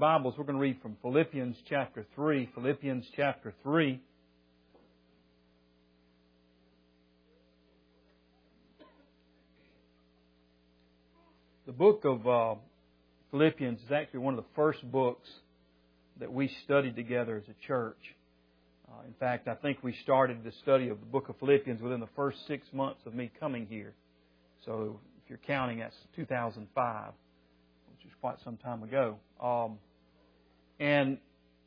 Bibles, we're going to read from Philippians chapter 3. Philippians chapter 3. The book of Philippians is actually one of the first books that we studied together as a church. In fact, I think we started the study of the book of Philippians within the first 6 months of me coming here. So if you're counting, that's 2005, which is quite some time ago. And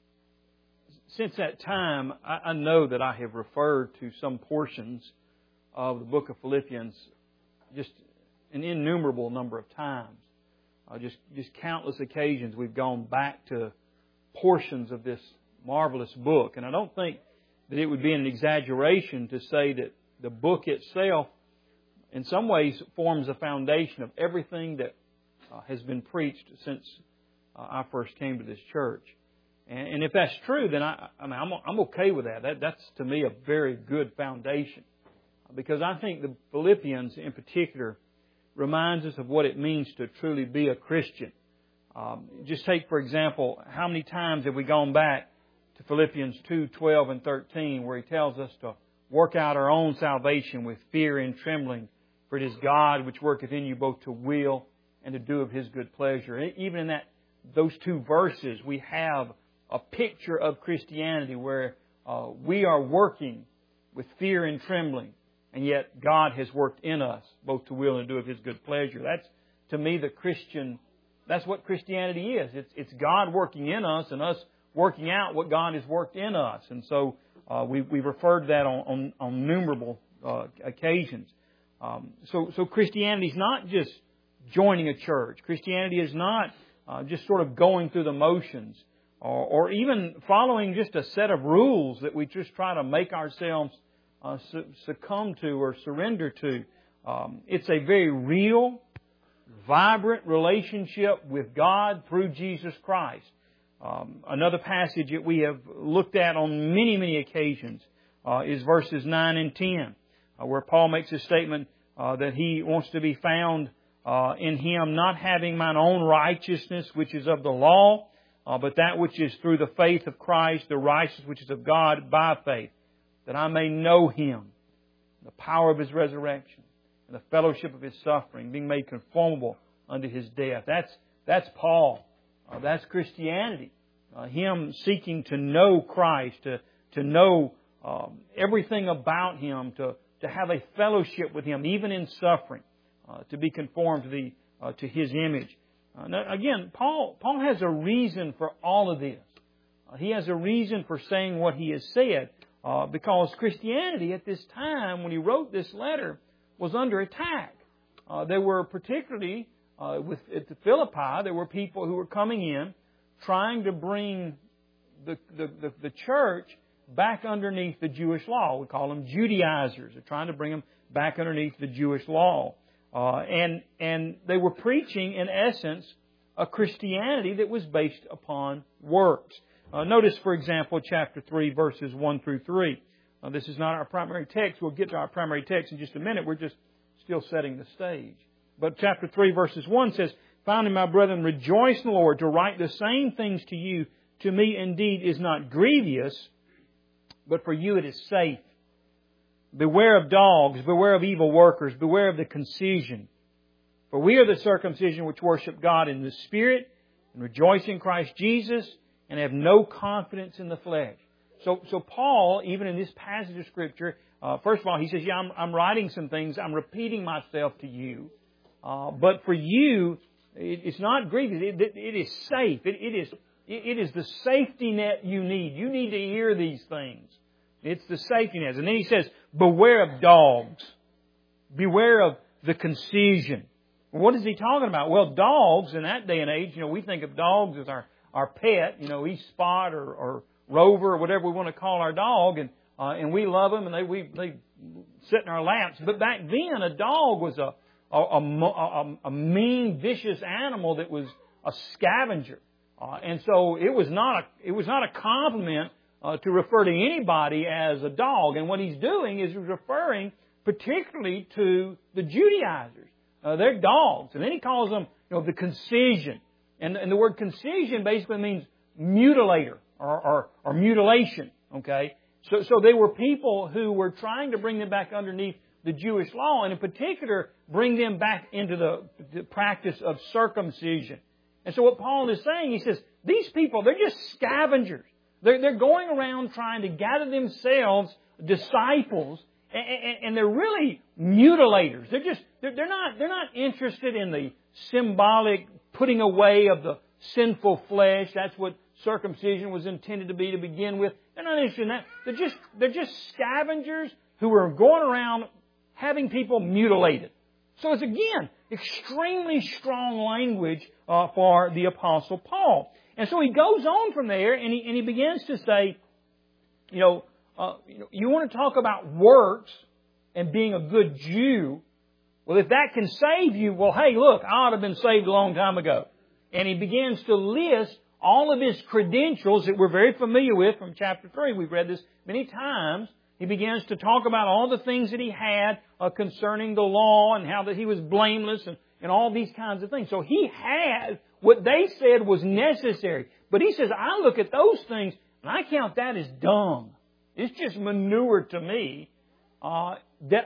since that time, I know that I have referred to some portions of the book of Philippians just an innumerable number of times. Just countless occasions we've gone back to portions of this marvelous book. And I don't think that it would be an exaggeration to say that the book itself in some ways forms a foundation of everything that has been preached since I first came to this church. And if that's true, then I'm okay with that. That's to me a very good foundation. Because I think the Philippians in particular reminds us of what it means to truly be a Christian. Just take, for example, how many times have we gone back to Philippians 2:12 and 13, where he tells us to work out our own salvation with fear and trembling, for it is God which worketh in you both to will and to do of His good pleasure. Even in those two verses, we have a picture of Christianity where we are working with fear and trembling, and yet God has worked in us both to will and to do of His good pleasure. That's, to me, that's what Christianity is. It's God working in us and us working out what God has worked in us. And so we've referred to that on innumerable occasions. So Christianity is not just joining a church. Christianity is not just sort of going through the motions or even following just a set of rules that we just try to make ourselves succumb to or surrender to. It's a very real, vibrant relationship with God through Jesus Christ. Another passage that we have looked at on many, many occasions is verses 9 and 10, where Paul makes a statement that he wants to be found in Him, not having mine own righteousness, which is of the law, but that which is through the faith of Christ, the righteousness which is of God by faith, that I may know Him, the power of His resurrection, and the fellowship of His suffering, being made conformable unto His death. That's Paul. That's Christianity. Him seeking to know Christ, to know everything about Him, to have a fellowship with Him, even in suffering, to be conformed to His image. Now, again, Paul has a reason for all of this. He has a reason for saying what he has said, because Christianity at this time, when he wrote this letter, was under attack. There were particularly at the Philippi, there were people who were coming in trying to bring the church back underneath the Jewish law. We call them Judaizers. They're trying to bring them back underneath the Jewish law. And they were preaching, in essence, a Christianity that was based upon works. Notice, for example, chapter 3, verses 1 through 3. This is not our primary text. We'll get to our primary text in just a minute. We're just still setting the stage. But chapter 3, verses 1 says, "Finally, my brethren, rejoice in the Lord. To write the same things to you, to me indeed is not grievous, but for you it is safe. Beware of dogs, beware of evil workers, beware of the concision. For we are the circumcision which worship God in the Spirit, and rejoice in Christ Jesus, and have no confidence in the flesh." So Paul, even in this passage of Scripture, first of all, he says, I'm writing some things, I'm repeating myself to you. But for you, it's not grievous. It is safe. It is the safety net you need. You need to hear these things. It's the safety net. And then he says, beware of dogs. Beware of the concision. What is he talking about? Well, dogs in that day and age, we think of dogs as our pet, East Spot or Rover or whatever we want to call our dog, and we love them and they sit in our laps. But back then, a dog was a mean, vicious animal that was a scavenger, and so it was not a compliment to refer to anybody as a dog. And what he's doing is he's referring particularly to the Judaizers. They're dogs, and then he calls them, the concision. And the word concision basically means mutilator or mutilation. Okay? So they were people who were trying to bring them back underneath the Jewish law, and in particular, bring them back into the practice of circumcision. And so what Paul is saying, he says, these people, they're just scavengers. They're going around trying to gather themselves disciples, and they're really mutilators. They're not interested in the symbolic putting away of the sinful flesh. That's what circumcision was intended to be to begin with. They're not interested in that. They're just scavengers who are going around having people mutilated. So it's again extremely strong language for the Apostle Paul. And so he goes on from there, and he begins to say, you want to talk about works and being a good Jew. Well, if that can save you, well, hey, look, I ought to have been saved a long time ago. And he begins to list all of his credentials that we're very familiar with from chapter 3. We've read this many times. He begins to talk about all the things that he had concerning the law and how that he was blameless and all these kinds of things. So he had what they said was necessary. But he says, I look at those things and I count that as dung. It's just manure to me. And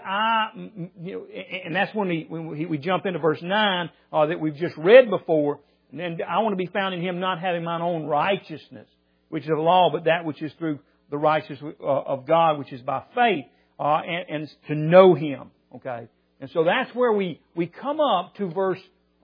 that's when we jump into verse 9 that we've just read before. And I want to be found in Him, not having mine own righteousness, which is of law, but that which is through the righteousness of God, which is by faith, and to know Him. Okay, and so that's where we come up to verse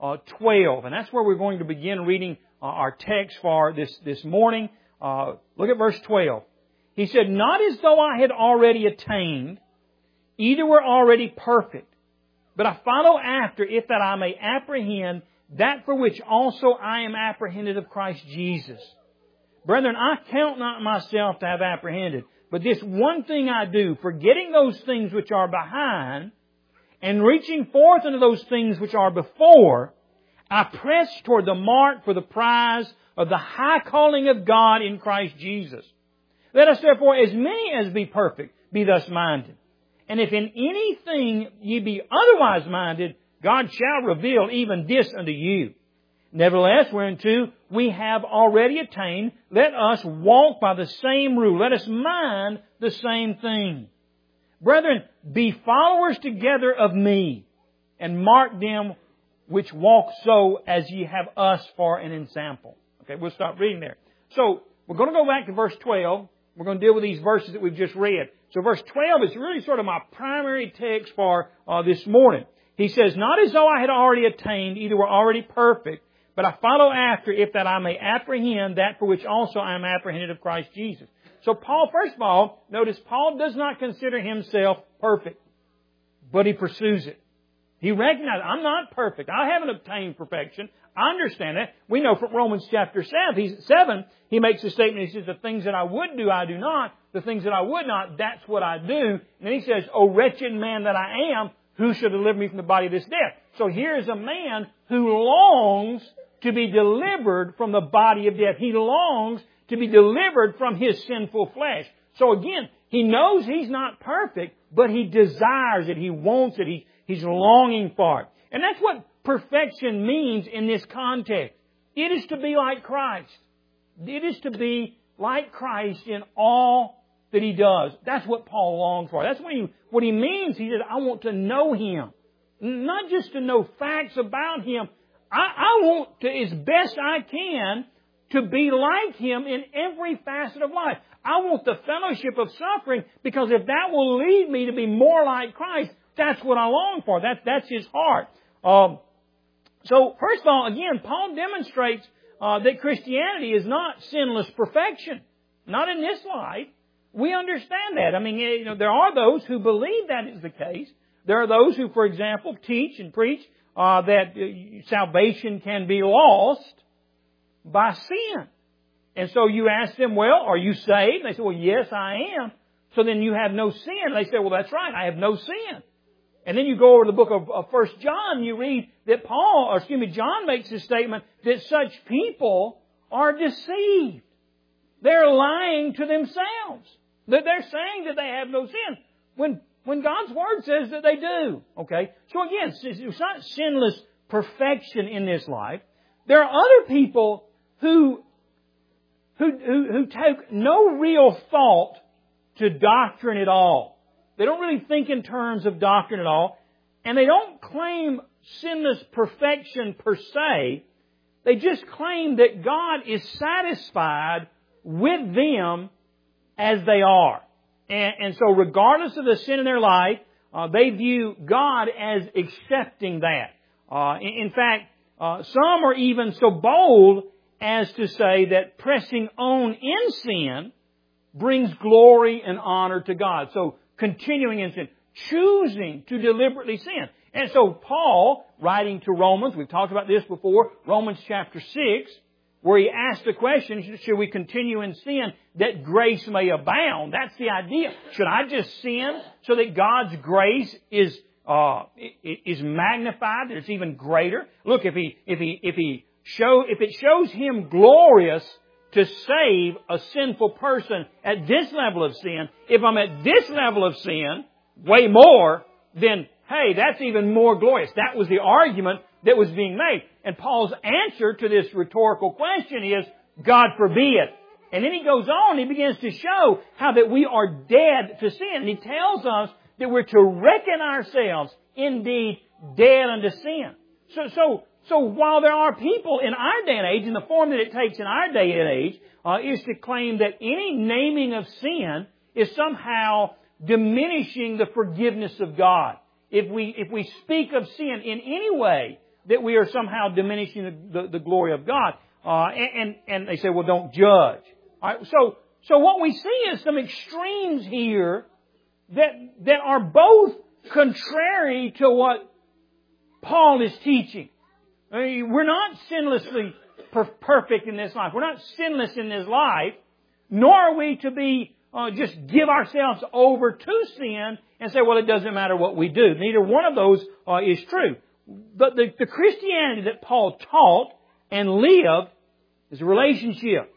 12, and that's where we're going to begin reading our text for this morning. Look at verse 12. He said, "Not as though I had already attained, either were already perfect, but I follow after, if that I may apprehend that for which also I am apprehended of Christ Jesus. Brethren, I count not myself to have apprehended, but this one thing I do, forgetting those things which are behind, and reaching forth unto those things which are before, I press toward the mark for the prize of the high calling of God in Christ Jesus. Let us therefore, as many as be perfect, be thus minded. And if in anything ye be otherwise minded, God shall reveal even this unto you. Nevertheless, whereunto we have already attained, let us walk by the same rule. Let us mind the same thing. Brethren, be followers together of me, and mark them which walk so as ye have us for an ensample." Okay, we'll stop reading there. So, we're going to go back to verse 12. We're going to deal with these verses that we've just read. So verse 12 is really sort of my primary text for this morning. He says, "Not as though I had already attained, either were already perfect, but I follow after, if that I may apprehend that for which also I am apprehended of Christ Jesus." So Paul, first of all, notice Paul does not consider himself perfect, but he pursues it. He recognizes, I'm not perfect. I haven't obtained perfection. I understand that. We know from Romans chapter 7, he makes a statement. He says, "The things that I would do, I do not. The things that I would not, that's what I do." And then he says, "O wretched man that I am, who shall deliver me from the body of this death?" So here's a man who longs to be delivered from the body of death. He longs to be delivered from his sinful flesh. So again, he knows he's not perfect, but he desires it. He wants it. He's longing for it. And that's what perfection means in this context. It is to be like Christ. It is to be like Christ in all that He does. That's what Paul longs for. That's what he means. He says, I want to know Him. Not just to know facts about Him. I want to, as best I can, to be like Him in every facet of life. I want the fellowship of suffering, because if that will lead me to be more like Christ, that's what I long for. That's His heart. So, first of all, again, Paul demonstrates that Christianity is not sinless perfection. Not in this life. We understand that. I mean, there are those who believe that is the case. There are those who, for example, teach and preach that salvation can be lost by sin. And so you ask them, well, are you saved? And they say, well, yes, I am. So then you have no sin. And they say, well, that's right, I have no sin. And then you go over to the book of 1 John, you read that John makes a statement that such people are deceived. They're lying to themselves. That they're saying that they have no sin, when God's Word says that they do. Okay? So again, it's not sinless perfection in this life. There are other people who take no real thought to doctrine at all. They don't really think in terms of doctrine at all. And they don't claim sinless perfection per se. They just claim that God is satisfied with them as they are. And so regardless of the sin in their life, they view God as accepting that. In fact, some are even so bold as to say that pressing on in sin brings glory and honor to God. So continuing in sin, choosing to deliberately sin. And so Paul, writing to Romans, we've talked about this before, Romans chapter 6, where he asked the question, should we continue in sin that grace may abound? That's the idea. Should I just sin so that God's grace is magnified, that it's even greater? Look, if it shows Him glorious to save a sinful person at this level of sin, if I'm at this level of sin, way more, then hey, that's even more glorious. That was the argument that was being made. And Paul's answer to this rhetorical question is, God forbid. And then he goes on, he begins to show how that we are dead to sin. And he tells us that we're to reckon ourselves indeed dead unto sin. So while there are people in our day and age, in the form that it takes in our day and age, is to claim that any naming of sin is somehow diminishing the forgiveness of God. If we speak of sin in any way, that we are somehow diminishing the glory of God. And they say, well, don't judge. All right, so what we see is some extremes here that are both contrary to what Paul is teaching. I mean, we're not sinlessly perfect in this life. We're not sinless in this life, nor are we to be just give ourselves over to sin and say, well, it doesn't matter what we do. Neither one of those is true. But the Christianity that Paul taught and lived is a relationship.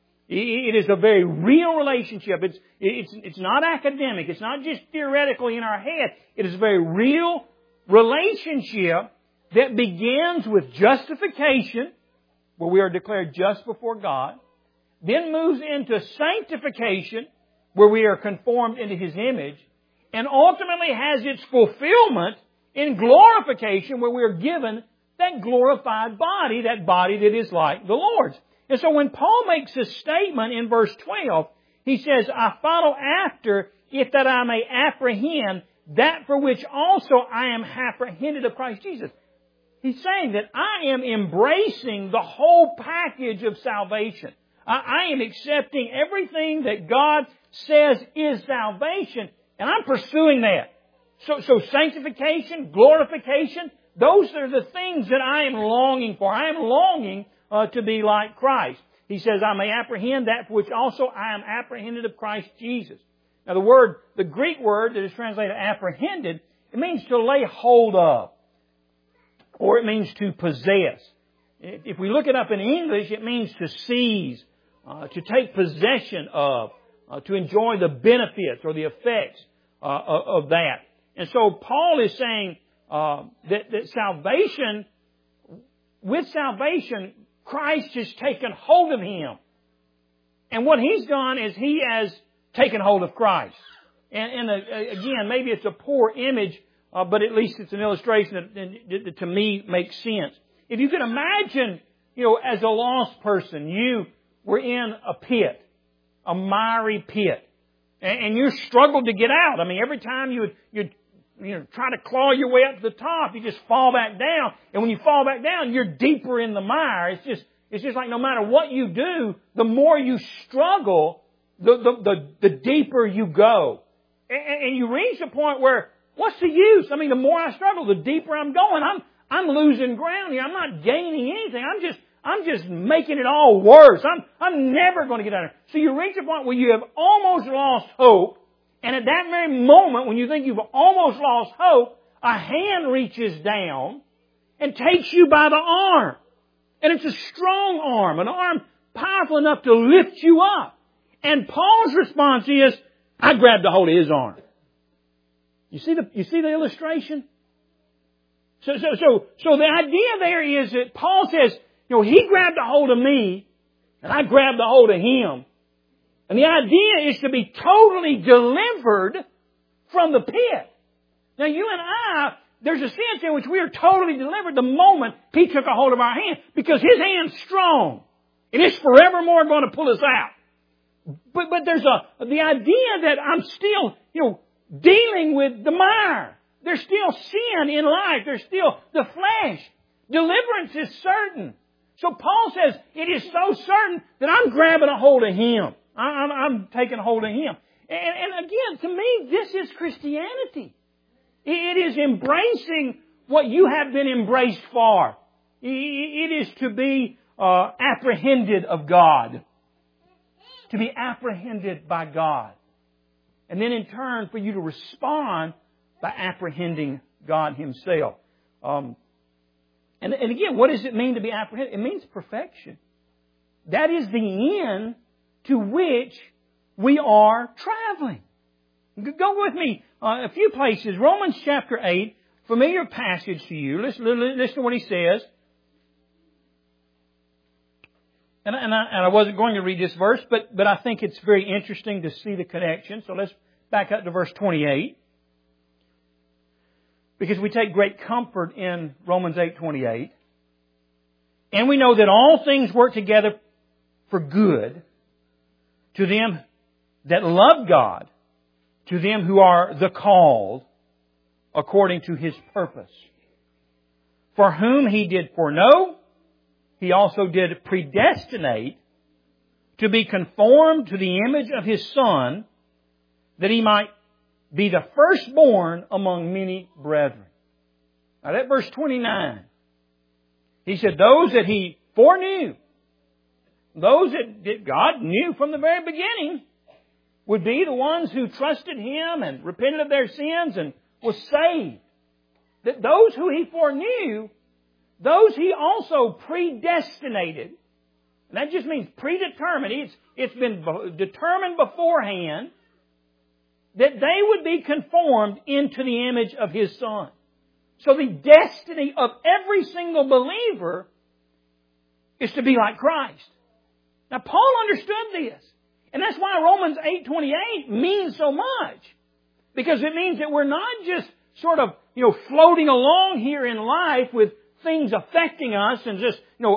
It is a very real relationship. It's not academic. It's not just theoretically in our head. It is a very real relationship that begins with justification, where we are declared just before God, then moves into sanctification, where we are conformed into His image, and ultimately has its fulfillment in glorification, where we are given that glorified body, that body that is like the Lord's. And so when Paul makes a statement in verse 12, he says, I follow after, if that I may apprehend that for which also I am apprehended of Christ Jesus. He's saying that I am embracing the whole package of salvation. I am accepting everything that God says is salvation, and I'm pursuing that. So sanctification, glorification, those are the things that I am longing for. I am longing to be like Christ. He says, I may apprehend that for which also I am apprehended of Christ Jesus. Now the Greek word that is translated apprehended, it means to lay hold of, or it means to possess. If we look it up in English, it means to seize, to take possession of, to enjoy the benefits or the effects of that. And so Paul is saying that salvation, with salvation, Christ has taken hold of him. And what He's done is He has taken hold of Christ. And again, maybe it's a poor image, but at least it's an illustration that to me makes sense. If you can imagine, as a lost person, you were in a pit, a miry pit, and you struggled to get out. I mean, every time you'd try to claw your way up to the top, you just fall back down. And when you fall back down, you're deeper in the mire. It's just like no matter what you do, the more you struggle, the deeper you go. And you reach a point where, what's the use? I mean, the more I struggle, the deeper I'm going. I'm losing ground here. I'm not gaining anything. I'm just making it all worse. I'm never going to get out of it. So you reach a point where you have almost lost hope. And at that very moment, when you think you've almost lost hope, a hand reaches down and takes you by the arm. And it's a strong arm, an arm powerful enough to lift you up. And Paul's response is, I grabbed a hold of his arm. You see the illustration? So the idea there is that Paul says, He grabbed a hold of me, and I grabbed a hold of Him. And the idea is to be totally delivered from the pit. Now you and I, there's a sense in which we are totally delivered the moment He took a hold of our hand, because His hand's strong. And it's forevermore going to pull us out. But there's the idea that I'm still, dealing with the mire. There's still sin in life. There's still the flesh. Deliverance is certain. So Paul says it is so certain that I'm grabbing a hold of Him. I'm taking a hold of Him. And again, to me, this is Christianity. It is embracing what you have been embraced for. It is to be apprehended of God. To be apprehended by God. And then in turn for you to respond by apprehending God Himself. And again, what does it mean to be apprehended? It means perfection. That is the end to which we are traveling. Go with me a few places. Romans chapter 8, familiar passage to you. Listen to what he says. And I wasn't going to read this verse, but I think it's very interesting to see the connection. So let's back up to verse 28. Because we take great comfort in Romans 8:28. And we know that all things work together for good to them that love God, to them who are the called according to His purpose. For whom He did foreknow, He also did predestinate to be conformed to the image of His Son, that He might be the firstborn among many brethren. Now that verse 29. He said, those that He foreknew, those that God knew from the very beginning, would be the ones who trusted Him and repented of their sins and was saved. That those who He foreknew, those He also predestinated. And that just means predetermined. It's been determined beforehand that they would be conformed into the image of His Son. So the destiny of every single believer is to be like Christ. Now Paul understood this. And that's why Romans 8:28 means so much. Because it means that we're not just sort of, floating along here in life with things affecting us and just,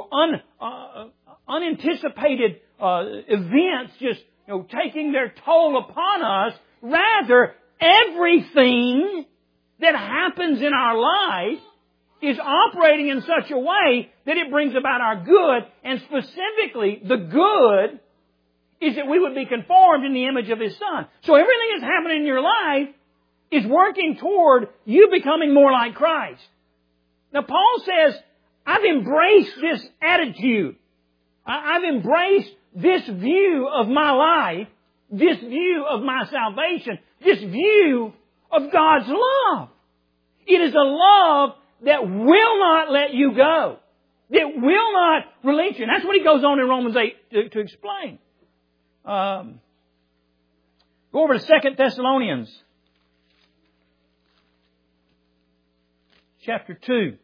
unanticipated events just, taking their toll upon us. Rather, everything that happens in our life is operating in such a way that it brings about our good, and specifically the good is that we would be conformed in the image of His Son. So everything that's happening in your life is working toward you becoming more like Christ. Now Paul says, I've embraced this attitude. I've embraced this view of my life, this view of my salvation, this view of God's love. It is a love that will not let you go. That will not release you. And that's what he goes on in Romans 8 to explain. Go over to 2 Thessalonians chapter 2.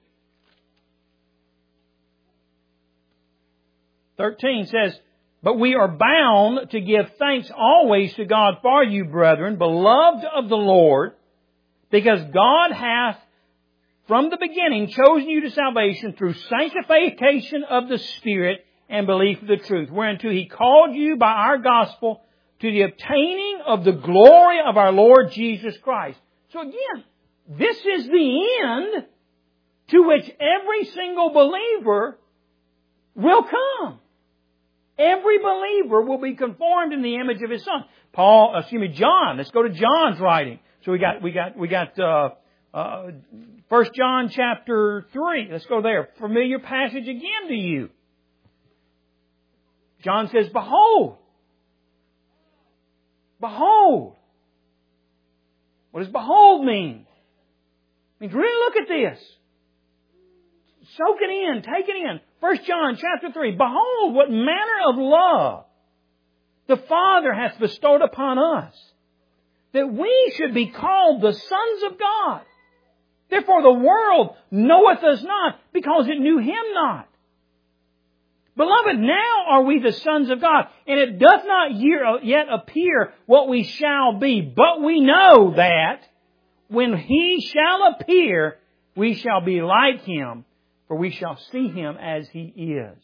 13 says, but we are bound to give thanks always to God for you, brethren, beloved of the Lord, because God hath from the beginning chosen you to salvation through sanctification of the Spirit and belief of the truth, whereunto He called you by our gospel to the obtaining of the glory of our Lord Jesus Christ. So again, this is the end to which every single believer will come. Every believer will be conformed in the image of His Son. John. Let's go to John's writing. So we got 1 John chapter 3. Let's go there. Familiar passage again to you. John says, behold. Behold. What does behold mean? It means really look at this. Soak it in. Take it in. 1 John chapter 3. Behold, what manner of love the Father hath bestowed upon us, that we should be called the sons of God. Therefore the world knoweth us not, because it knew Him not. Beloved, now are we the sons of God, and it doth not yet appear what we shall be, but we know that when He shall appear, we shall be like Him, for we shall see Him as He is.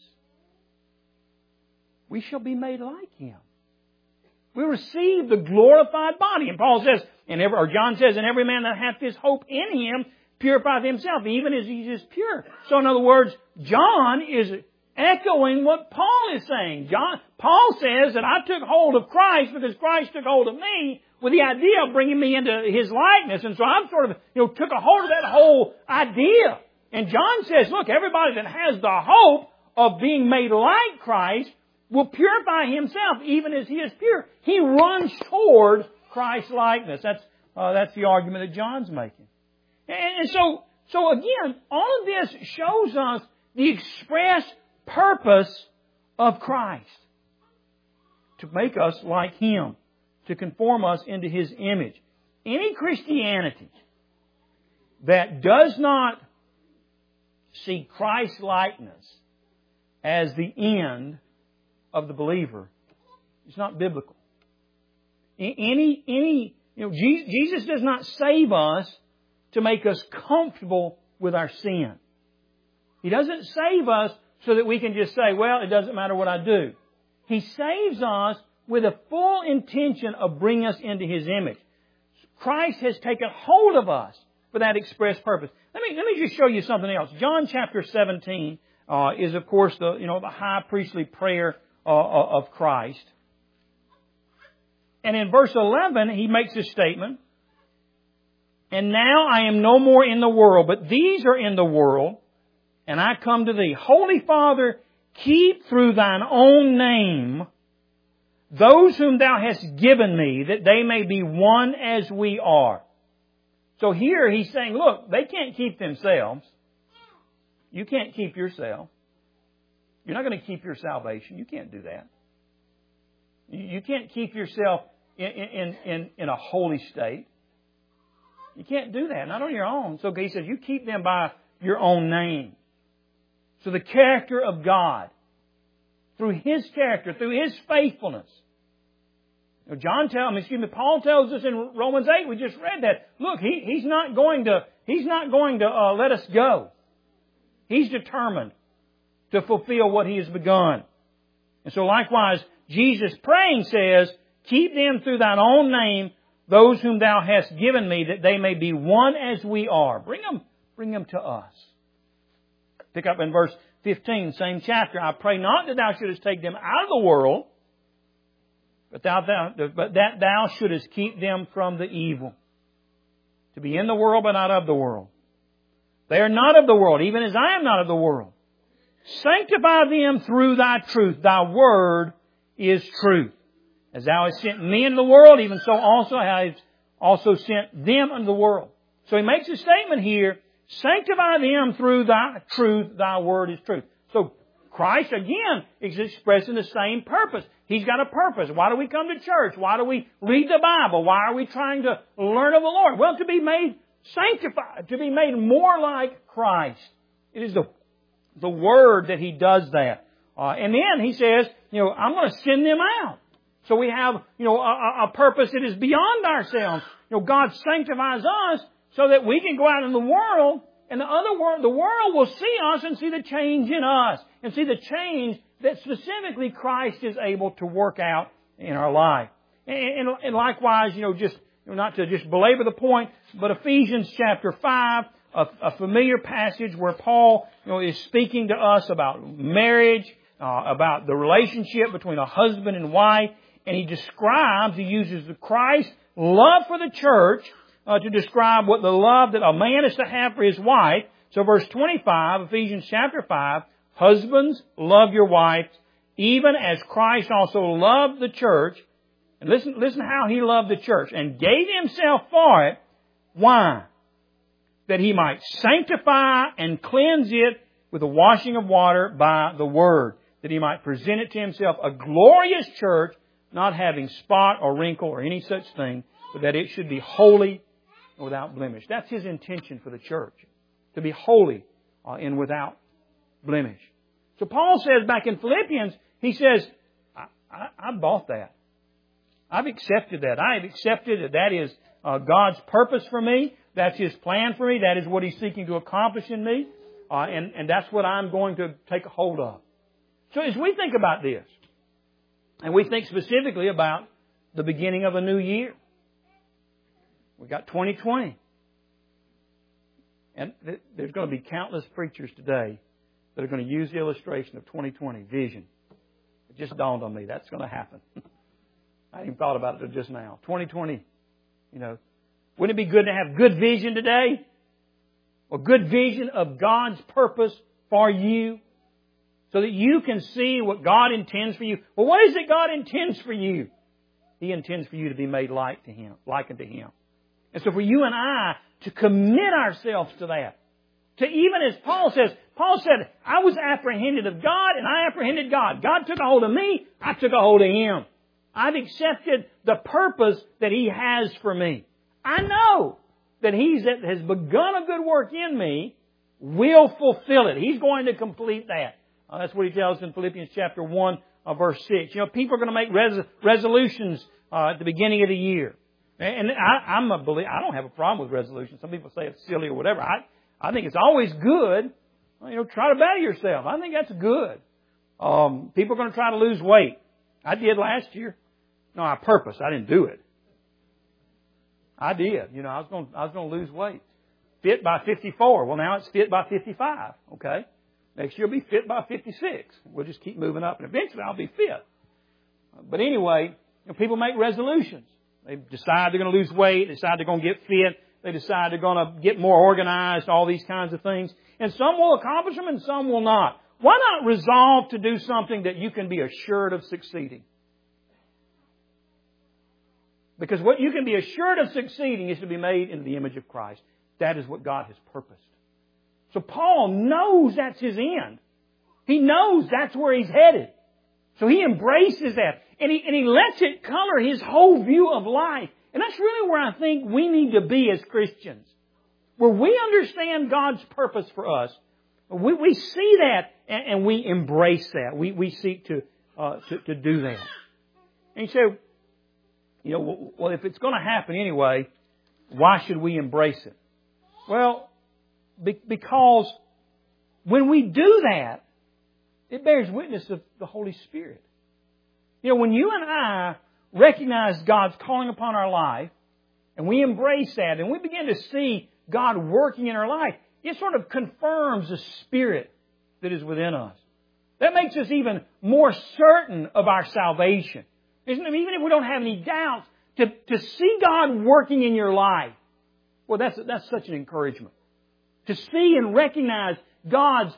We shall be made like Him. We receive the glorified body. And Paul says, John says, and every man that hath this hope in Him purifieth himself, even as he is pure. So in other words, John is echoing what Paul is saying. Paul says that I took hold of Christ because Christ took hold of me with the idea of bringing me into His likeness. And so I'm sort of, took a hold of that whole idea. And John says, look, everybody that has the hope of being made like Christ will purify himself even as He is pure. He runs toward Christ's likeness. That's the argument that John's making. And so again, all of this shows us the express purpose of Christ. To make us like Him. To conform us into His image. Any Christianity that does not see Christ's likeness as the end of the believer is not biblical. Jesus does not save us to make us comfortable with our sin. He doesn't save us so that we can just say, well, it doesn't matter what I do. He saves us with a full intention of bringing us into His image. Christ has taken hold of us for that express purpose. Let me just show you something else. John chapter 17 is, of course, the high priestly prayer of Christ. And in verse 11, He makes a statement. And now I am no more in the world, but these are in the world, and I come to Thee. Holy Father, keep through Thine own name those whom Thou hast given Me, that they may be one as we are. So here He's saying, look, they can't keep themselves. You can't keep yourself. You're not going to keep your salvation. You can't do that. You can't keep yourself in a holy state. You can't do that, not on your own. So He says, you keep them by your own name. So the character of God, through His character, through His faithfulness. Paul tells us in Romans 8, we just read that. Look, He's not going to let us go. He's determined to fulfill what He has begun. And so likewise, Jesus praying says, keep them through Thine own name, those whom Thou hast given Me, that they may be one as we are. Bring them to us. Pick up in verse 15, same chapter. I pray not that Thou shouldest take them out of the world, but that Thou shouldest keep them from the evil. To be in the world, but not of the world. They are not of the world, even as I am not of the world. Sanctify them through Thy truth. Thy word is truth. As Thou hast sent me into the world, even so also I have also sent them into the world. So He makes a statement here, sanctify them through Thy truth. Thy word is truth. So Christ, again, is expressing the same purpose. He's got a purpose. Why do we come to church? Why do we read the Bible? Why are we trying to learn of the Lord? Well, to be made sanctified, to be made more like Christ. It is the Word that He does that. And then He says, I'm going to send them out. So we have, a purpose that is beyond ourselves. God sanctifies us so that we can go out in the world, and the world will see us and see the change in us, and see the change that specifically Christ is able to work out in our life. And likewise, not to just belabor the point, but Ephesians chapter 5, a familiar passage where Paul, is speaking to us about marriage, about the relationship between a husband and wife, and he uses the Christ's love for the church to describe what the love that a man is to have for his wife. So verse 25, Ephesians chapter 5, husbands, love your wives, even as Christ also loved the church. And listen how He loved the church and gave Himself for it. Why? That He might sanctify and cleanse it with the washing of water by the Word. That He might present it to Himself a glorious church, not having spot or wrinkle or any such thing, but that it should be holy and without blemish. That's His intention for the church. To be holy and without blemish. So Paul says back in Philippians, he says, I bought that. I've accepted that. I have accepted that is God's purpose for me. That's His plan for me. That is what He's seeking to accomplish in me. And that's what I'm going to take a hold of. So as we think about this, and we think specifically about the beginning of a new year, we got 2020. And there's going to be countless preachers today that are going to use the illustration of 2020, vision. It just dawned on me. That's going to happen. I hadn't even thought about it until just now. 2020, wouldn't it be good to have good vision today? A good vision of God's purpose for you so that you can see what God intends for you. Well, what is it God intends for you? He intends for you to be made like unto Him. And so for you and I to commit ourselves to that. To even as Paul said, I was apprehended of God and I apprehended God. God took a hold of me, I took a hold of Him. I've accepted the purpose that He has for me. I know that He that has begun a good work in me will fulfill it. He's going to complete that. That's what He tells us in Philippians chapter 1, verse 6. People are going to make resolutions at the beginning of the year. And I'm a believer. I don't have a problem with resolutions. Some people say it's silly or whatever. I think it's always good. Try to better yourself. I think that's good. People are going to try to lose weight. I did last year. No, I purposed. I didn't do it. I did. I was going to lose weight. Fit by 54. Well, now it's fit by 55. Okay. Next year will be fit by 56. We'll just keep moving up, and eventually I'll be fit. But anyway, people make resolutions. They decide they're going to lose weight. They decide they're going to get fit. They decide they're going to get more organized, all these kinds of things. And some will accomplish them and some will not. Why not resolve to do something that you can be assured of succeeding? Because what you can be assured of succeeding is to be made in the image of Christ. That is what God has purposed. So Paul knows that's his end. He knows that's where he's headed. So he embraces that. And he lets it color his whole view of life. And that's really where I think we need to be as Christians. Where we understand God's purpose for us. We see that and we embrace that. We seek to do that. And you say, well, if it's going to happen anyway, why should we embrace it? Well, because when we do that, it bears witness of the Holy Spirit. When you and I recognize God's calling upon our life, and we embrace that, and we begin to see God working in our life, it sort of confirms the Spirit that is within us. That makes us even more certain of our salvation. Even if we don't have any doubts, to see God working in your life, well, that's such an encouragement. To see and recognize God's,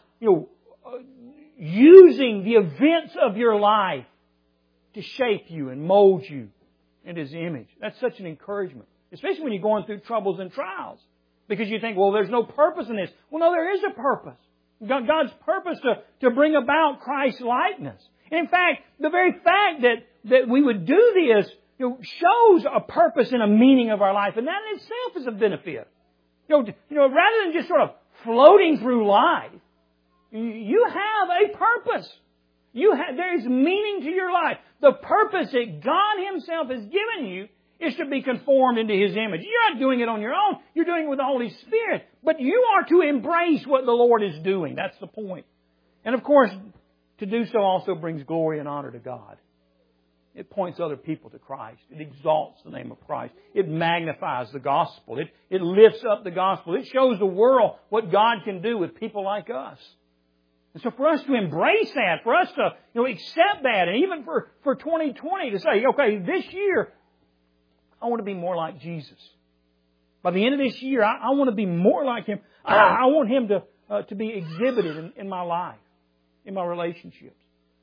using the events of your life to shape you and mold you in His image. That's such an encouragement. Especially when you're going through troubles and trials. Because you think, well, there's no purpose in this. Well, no, there is a purpose. God's purpose to bring about Christ's likeness. In fact, the very fact that we would do this shows a purpose and a meaning of our life. And that in itself is a benefit. Rather than just sort of floating through life, you have a purpose. There is meaning to your life. The purpose that God Himself has given you is to be conformed into His image. You're not doing it on your own. You're doing it with the Holy Spirit. But you are to embrace what the Lord is doing. That's the point. And of course, to do so also brings glory and honor to God. It points other people to Christ. It exalts the name of Christ. It magnifies the gospel. It lifts up the gospel. It shows the world what God can do with people like us. And so for us to embrace that, for us to accept that, and even for 2020 to say, okay, this year I want to be more like Jesus. By the end of this year, I want to be more like Him. I want Him to be exhibited in my life, in my relationships.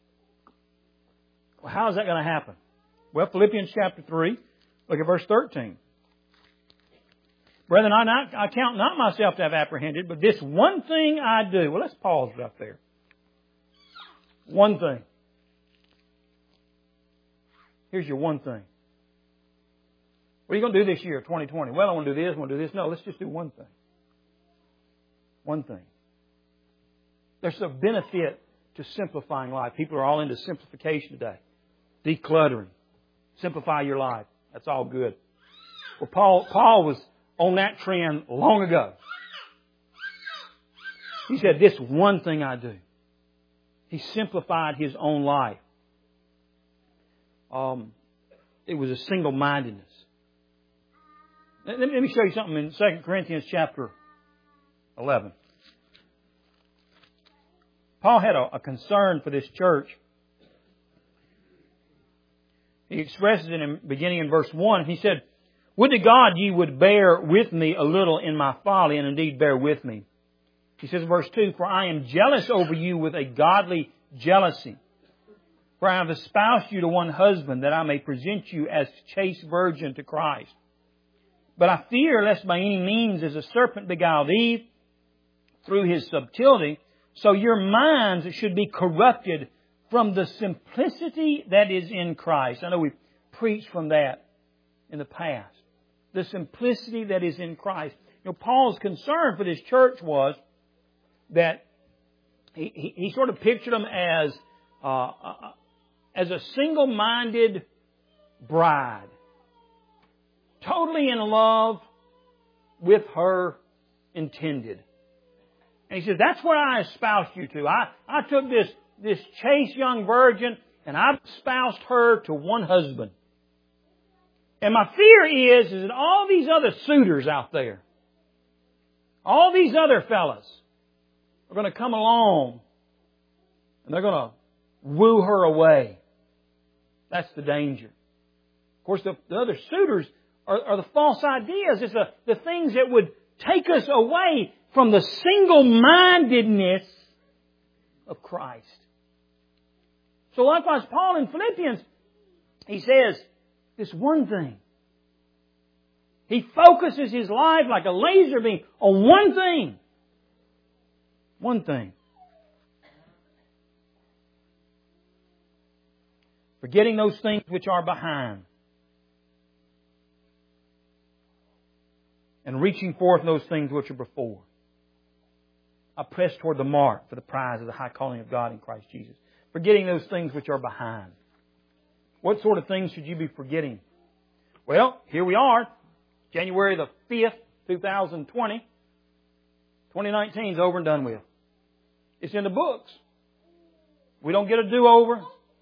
Well, how is that going to happen? Well, Philippians chapter 3, look at verse 13. Brethren, I count not myself to have apprehended, but this one thing I do. Well, let's pause right there. One thing. Here's your one thing. What are you going to do this year, 2020? Well, I want to do this, I want to do this. No, let's just do one thing. One thing. There's a benefit to simplifying life. People are all into simplification today. Decluttering. Simplify your life. That's all good. Well, Paul was on that trend long ago. He said, this one thing I do. He simplified his own life. It was a single-mindedness. Let me show you something in 2 Corinthians chapter 11. Paul had a concern for this church. He expresses it beginning in verse 1. He said, would to God ye would bear with me a little in my folly, and indeed bear with me. He says in verse 2, for I am jealous over you with a godly jealousy. For I have espoused you to one husband, that I may present you as chaste virgin to Christ. But I fear lest by any means as a serpent beguiled Eve through his subtlety, so your minds should be corrupted from the simplicity that is in Christ. I know we've preached from that in the past. The simplicity that is in Christ. You know, Paul's concern for this church was that he sort of pictured them as a single-minded bride. Totally in love with her intended. And he says, that's what I espoused you to. I took this chaste young virgin and I espoused her to one husband. And my fear is that all these other suitors out there, all these other fellas are going to come along and they're going to woo her away. That's the danger. Of course, the other suitors are the false ideas. It's the things that would take us away from the single-mindedness of Christ. So likewise, Paul in Philippians, he says this one thing. He focuses his life like a laser beam on one thing. One thing. Forgetting those things which are behind. And reaching forth those things which are before. I press toward the mark for the prize of the high calling of God in Christ Jesus. Forgetting those things which are behind. What sort of things should you be forgetting? Well, here we are. January the 5th, 2020. 2019 is over and done with. It's in the books. We don't get a do-over.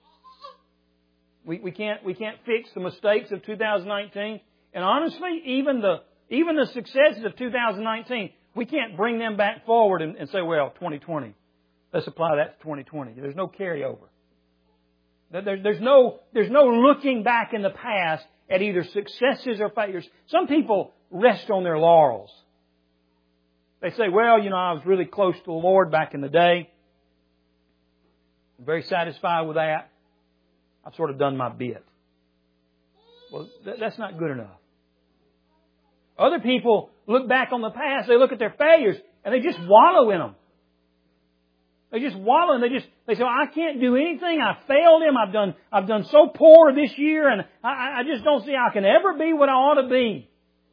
We can't fix the mistakes of 2019. And honestly, even the successes of 2019, we can't bring them back forward and say, well, 2020. Let's apply that to 2020. There's no carryover. There's no looking back in the past at either successes or failures. Some people rest on their laurels. They say, well, I was really close to the Lord back in the day. I'm very satisfied with that. I've sort of done my bit. Well, that's not good enough. Other people look back on the past, they look at their failures, and they just wallow in them. They just wallow and they say, well, I can't do anything. I failed Him. I've done so poor this year, and I just don't see how I can ever be what I ought to be.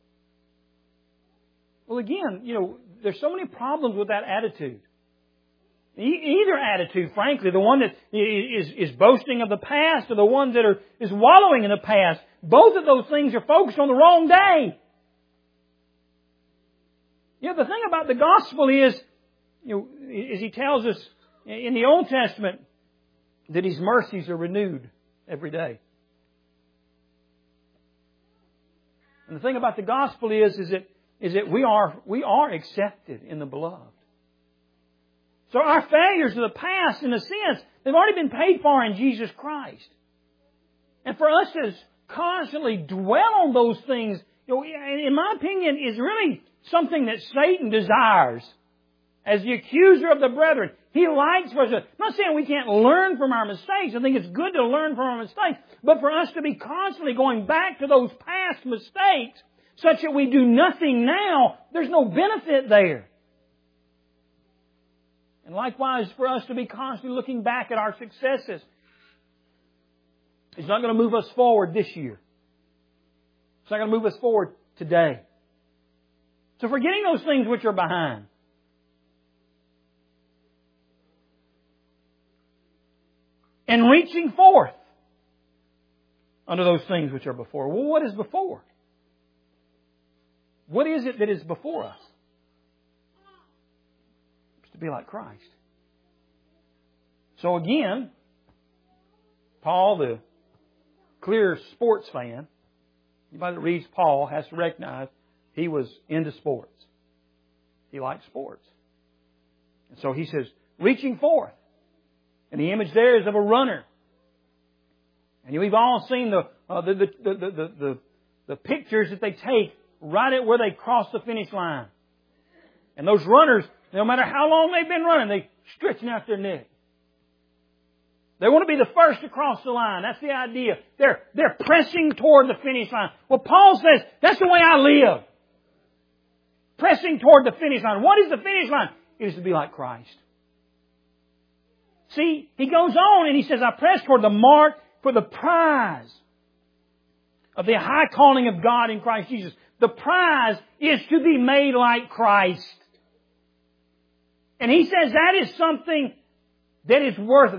Well, again, there's so many problems with that attitude. Either attitude, frankly, the one that is boasting of the past or the one that is wallowing in the past, both of those things are focused on the wrong day. The thing about the gospel is, as He tells us in the Old Testament, that His mercies are renewed every day. And the thing about the gospel is that we are accepted in the beloved. So our failures of the past, in a sense, they've already been paid for in Jesus Christ. And for us to constantly dwell on those things, in my opinion, is really something that Satan desires. As the accuser of the brethren, he likes for us. I'm not saying we can't learn from our mistakes. I think it's good to learn from our mistakes. But for us to be constantly going back to those past mistakes, such that we do nothing now, there's no benefit there. And likewise, for us to be constantly looking back at our successes, it's not going to move us forward this year. It's not going to move us forward today. So forgetting those things which are behind. and reaching forth unto those things which are before. Well, what is before? What is it that is before us? It's to be like Christ. So again, Paul, the clear sports fan, anybody that reads Paul has to recognize he was into sports. He liked sports. And so he says, reaching forth. And the image there is of a runner. And we've all seen the pictures that they take right at where they cross the finish line. And those runners, no matter how long they've been running, they're stretching out their neck. They want to be the first to cross the line. That's the idea. They're pressing toward the finish line. Well, Paul says, that's the way I live. Pressing toward the finish line. What is the finish line? It is to be like Christ. See, he goes on and he says, I press toward the mark for the prize of the high calling of God in Christ Jesus. The prize is to be made like Christ. And he says that is something that is worth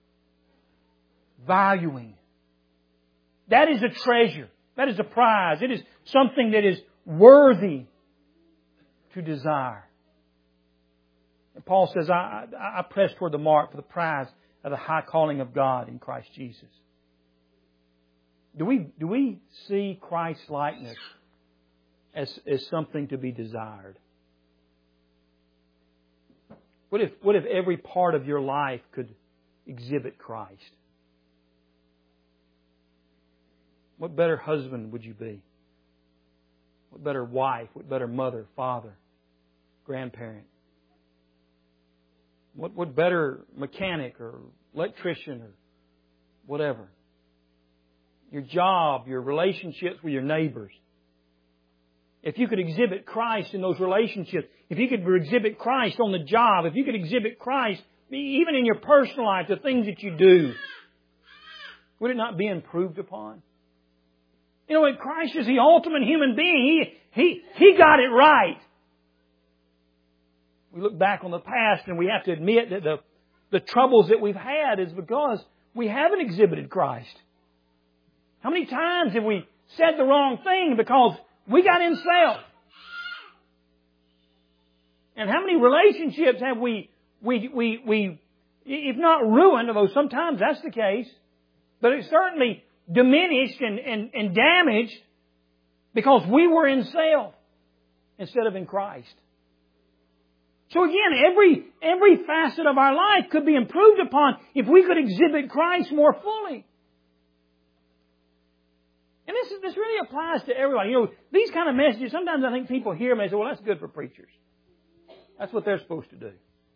valuing. That is a treasure. That is a prize. It is something that is worthy to desire. And Paul says, I press toward the mark for the prize of the high calling of God in Christ Jesus. Do we see Christ's likeness as something to be desired? What if every part of your life could exhibit Christ? What better husband would you be? What better wife? What better mother, father, grandparent? What better mechanic or electrician or whatever? Your job, your relationships with your neighbors. If you could exhibit Christ in those relationships, if you could exhibit Christ on the job, if you could exhibit Christ even in your personal life, the things that you do, would it not be improved upon? You know, Christ is the ultimate human being. He got it right. We look back on the past and we have to admit that the troubles that we've had is because we haven't exhibited Christ. How many times have we said the wrong thing because we got in self? And how many relationships have we if not ruined, although sometimes that's the case, but it's certainly diminished and damaged because we were in self instead of in Christ. So again, every facet of our life could be improved upon if we could exhibit Christ more fully. And this really applies to everybody. You know, these kind of messages, sometimes I think people hear them and say, well, that's good for preachers. That's what they're supposed to do.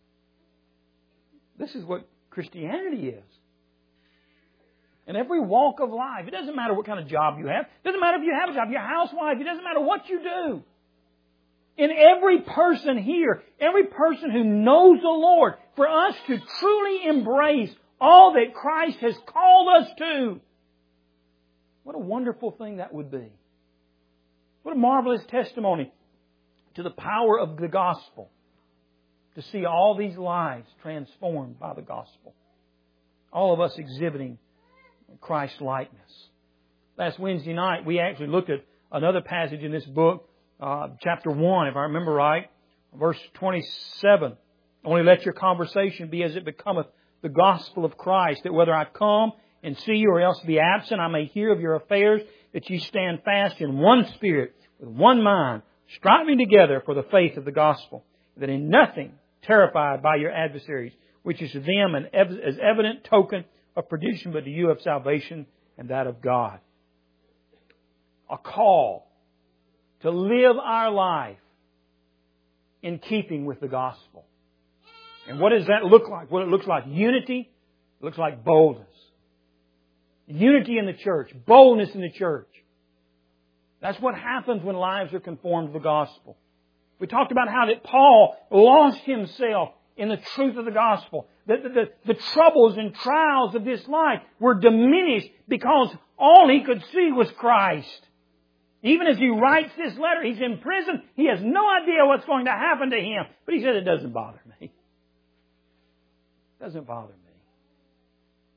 This is what Christianity is. In every walk of life, it doesn't matter what kind of job you have. It doesn't matter if you have a job, you're a housewife. It doesn't matter what you do. In every person here, every person who knows the Lord, for us to truly embrace all that Christ has called us to, what a wonderful thing that would be. What a marvelous testimony to the power of the gospel to see all these lives transformed by the gospel. All of us exhibiting Christ's likeness. Last Wednesday night, we actually looked at another passage in this book, chapter 1, if I remember right, verse 27. Only let your conversation be as it becometh the gospel of Christ, that whether I come and see you or else be absent, I may hear of your affairs, that you stand fast in one spirit, with one mind, striving together for the faith of the gospel, that in nothing terrified by your adversaries, which is to them as evident token of perdition, but to you of salvation and that of God. A call to live our life in keeping with the gospel. And what does that look like? Well, it looks like unity. It looks like boldness. Unity in the church. Boldness in the church. That's what happens when lives are conformed to the gospel. We talked about how that Paul lost himself in the truth of the gospel. The troubles and trials of this life were diminished because all he could see was Christ. Even as he writes this letter, he's in prison. He has no idea what's going to happen to him. But he said, it doesn't bother me. It doesn't bother me.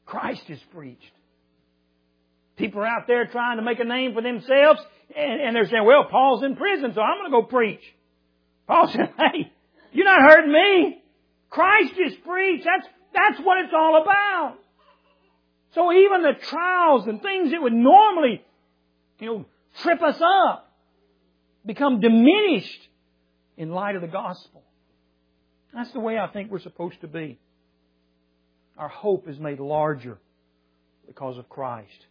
Christ is preached. People are out there trying to make a name for themselves, and they're saying, well, Paul's in prison, so I'm going to go preach. Paul said, hey, you're not hurting me. Christ is preached. That's what it's all about. So even the trials and things that would normally, trip us up become diminished in light of the gospel. That's the way I think we're supposed to be. Our hope is made larger because of Christ.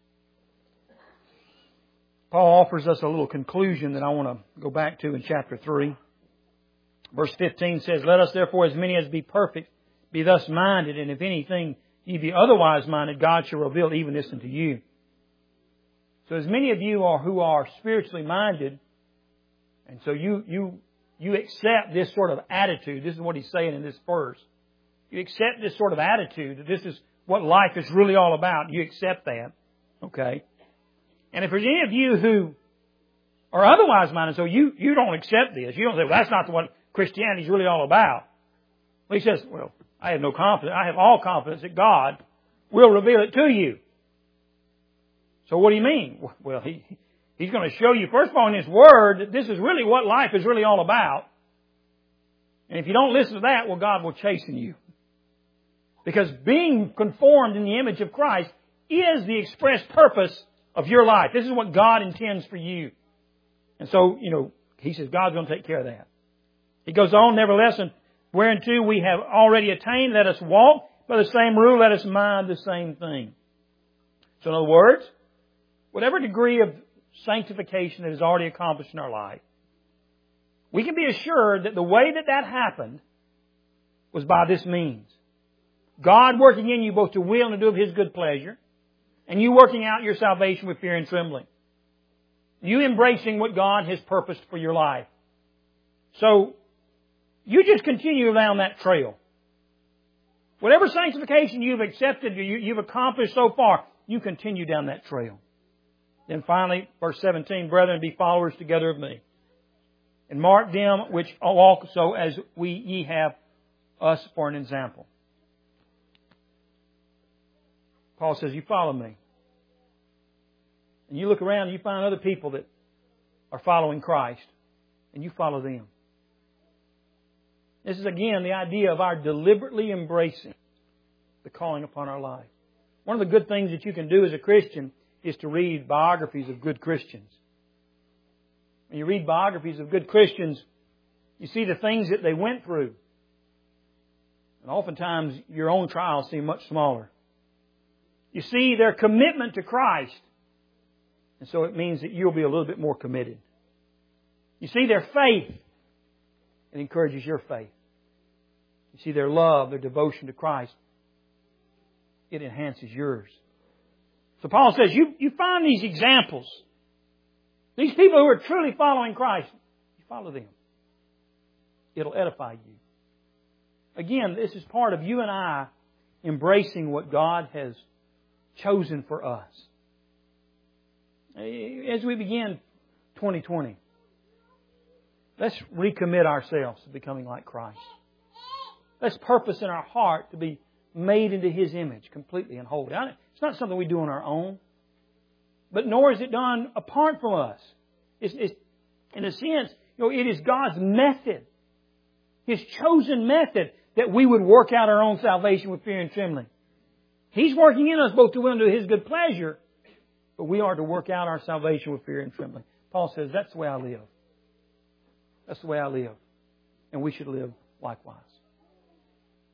Paul offers us a little conclusion that I want to go back to in chapter 3. Verse 15 says, let us therefore, as many as be perfect, be thus minded, and if anything ye be otherwise minded, God shall reveal even this unto you. So as many of you are who are spiritually minded, and so you accept this sort of attitude. This is what he's saying in this verse. You accept this sort of attitude that this is what life is really all about. You accept that. Okay? And if there's any of you who are otherwise minded, so you don't accept this. You don't say, well, that's not what Christianity is really all about. Well, he says, well, I have no confidence. I have all confidence that God will reveal it to you. So what do you mean? Well, He's going to show you, first of all, in His Word, that this is really what life is really all about. And if you don't listen to that, well, God will chasten you. Because being conformed in the image of Christ is the express purpose of your life. This is what God intends for you. And so, He says God's going to take care of that. He goes on, nevertheless, and whereunto we have already attained, let us walk by the same rule, let us mind the same thing. So in other words, whatever degree of sanctification that is already accomplished in our life, we can be assured that the way that happened was by this means. God working in you both to will and to do of His good pleasure, and you working out your salvation with fear and trembling. You embracing what God has purposed for your life. So, you just continue down that trail. Whatever sanctification you've accepted, you've accomplished so far, you continue down that trail. Then finally, verse 17, brethren, be followers together of me. And mark them which also as ye have us for an example. Paul says, you follow me. And you look around and you find other people that are following Christ. And you follow them. This is again the idea of our deliberately embracing the calling upon our life. One of the good things that you can do as a Christian is to read biographies of good Christians. When you read biographies of good Christians, you see the things that they went through. And oftentimes your own trials seem much smaller. You see their commitment to Christ. And so it means that you'll be a little bit more committed. You see their faith. It encourages your faith. You see their love, their devotion to Christ. It enhances yours. So Paul says, you find these examples. These people who are truly following Christ. You follow them. It'll edify you. Again, this is part of you and I embracing what God has chosen for us. As we begin 2020, let's recommit ourselves to becoming like Christ. Let's purpose in our heart to be made into His image completely and wholly. It's not something we do on our own, but nor is it done apart from us. It's in a sense, it is God's method, His chosen method, that we would work out our own salvation with fear and trembling. He's working in us both to will and to His good pleasure, but we are to work out our salvation with fear and trembling. Paul says, that's the way I live. That's the way I live. And we should live likewise.